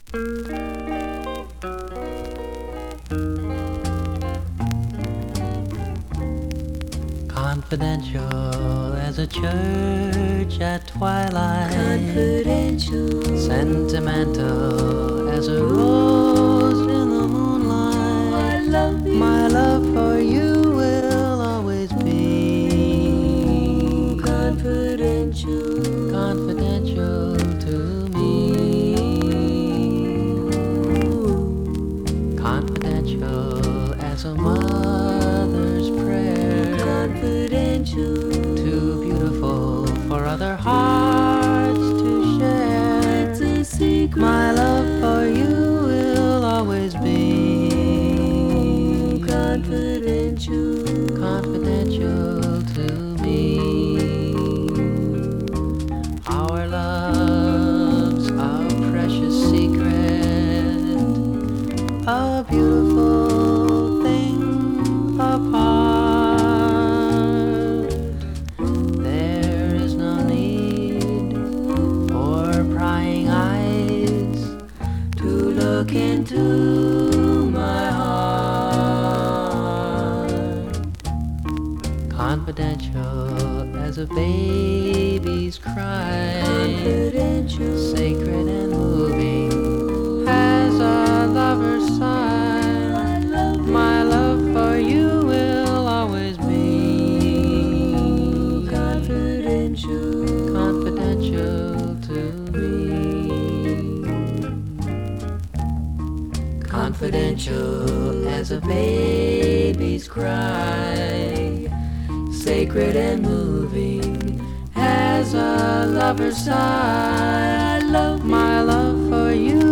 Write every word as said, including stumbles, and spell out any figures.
Confidential as a church at twilight. Confidential. Sentimental as a rose in the moonlight. I love you. My love for you will always be confidential. Confidential to me. Confidential as a mother's prayer. Confidential. Too beautiful for other hearts to share. It's a secret. My love for you will always be confidential. Confidential to me. Our love's a precious secret, a beautiful thing apart. There is no need for prying eyes to look into my heart. Confidential as a baby's cry. Confidential. Sacred and moving as a lover's sigh. I love you. My love for you will always be confidential. Confidential to me. Confidential as a baby's cry. Sacred and moving as a lover's sigh. I love you. My love for you